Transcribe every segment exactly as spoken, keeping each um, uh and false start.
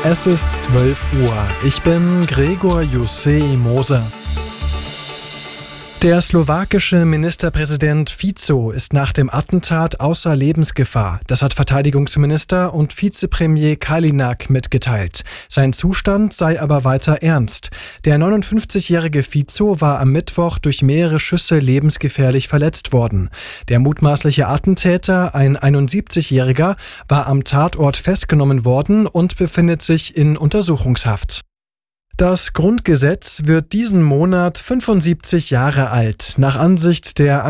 Es ist zwölf Uhr. Ich bin Gregor Jussi Moser. Der slowakische Ministerpräsident Fico ist nach dem Attentat außer Lebensgefahr. Das hat Verteidigungsminister und Vizepremier Kaliňák mitgeteilt. Sein Zustand sei aber weiter ernst. Der neunundfünfzigjährige Fico war am Mittwoch durch mehrere Schüsse lebensgefährlich verletzt worden. Der mutmaßliche Attentäter, ein einundsiebzigjähriger, war am Tatort festgenommen worden und befindet sich in Untersuchungshaft. Das Grundgesetz wird diesen Monat fünfundsiebzig Jahre alt. Nach Ansicht der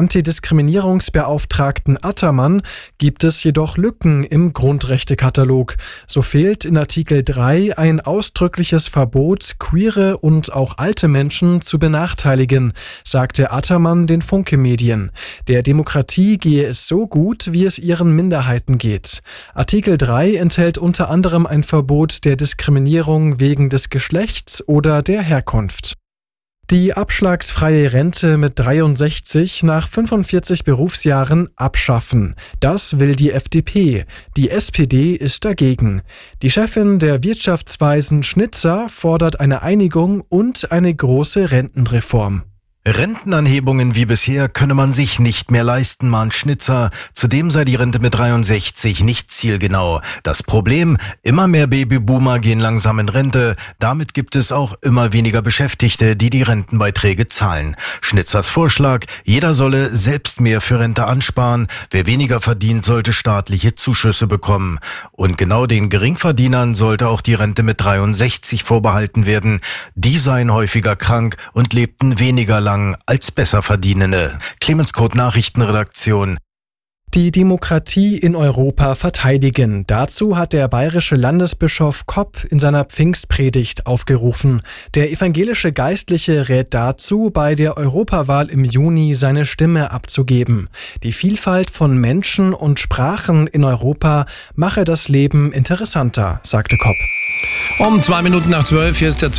Antidiskriminierungsbeauftragten Attermann gibt es jedoch Lücken im Grundrechtekatalog. So fehlt in Artikel drei ein ausdrückliches Verbot, queere und auch alte Menschen zu benachteiligen, sagte Attermann den Funke-Medien. Der Demokratie gehe es so gut, wie es ihren Minderheiten geht. Artikel drei enthält unter anderem ein Verbot der Diskriminierung wegen des Geschlechts oder der Herkunft. Die abschlagsfreie Rente mit dreiundsechzig nach fünfundvierzig Berufsjahren abschaffen. Das will die F D P. Die S P D ist dagegen. Die Chefin der Wirtschaftsweisen Schnitzer fordert eine Einigung und eine große Rentenreform. Rentenanhebungen wie bisher könne man sich nicht mehr leisten, mahnt Schnitzer. Zudem sei die Rente mit dreiundsechzig nicht zielgenau. Das Problem, immer mehr Babyboomer gehen langsam in Rente. Damit gibt es auch immer weniger Beschäftigte, die die Rentenbeiträge zahlen. Schnitzers Vorschlag, jeder solle selbst mehr für Rente ansparen. Wer weniger verdient, sollte staatliche Zuschüsse bekommen. Und genau den Geringverdienern sollte auch die Rente mit dreiundsechzig vorbehalten werden. Die seien häufiger krank und lebten weniger lang als Besserverdienende. Clemens Kurt, Nachrichtenredaktion. Die Demokratie in Europa verteidigen. Dazu hat der bayerische Landesbischof Kopp in seiner Pfingstpredigt aufgerufen. Der evangelische Geistliche rät dazu, bei der Europawahl im Juni seine Stimme abzugeben. Die Vielfalt von Menschen und Sprachen in Europa mache das Leben interessanter, sagte Kopp. Um zwei Minuten nach zwölf, hier ist der